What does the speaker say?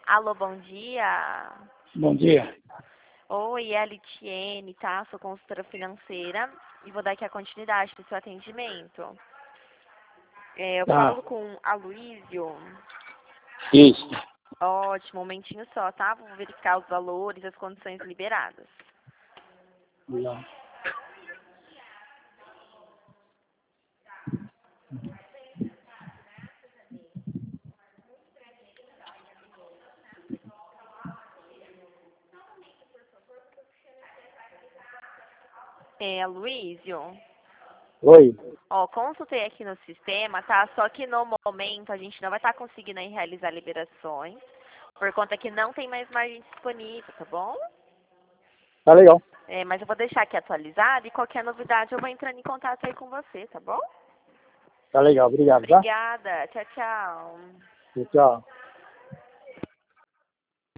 Alô, bom dia. Bom dia. Oi, é a Litiene, tá? Sou consultora financeira e vou dar aqui a continuidade do seu atendimento. Eu Tá. falo com a Luísio. Isso. Ótimo, um momentinho só, tá? Vou verificar os valores, as condições liberadas. Não. Luísio, Oi. consultei aqui no sistema, tá? Só que no momento a gente não vai estar conseguindo aí realizar liberações, por conta que não tem mais margem disponível, tá bom? Tá legal. Mas eu vou deixar aqui atualizado e qualquer novidade eu vou entrando em contato aí com você, tá bom? Tá legal. Obrigado, tá? Obrigada. Tchau, tchau. Tchau.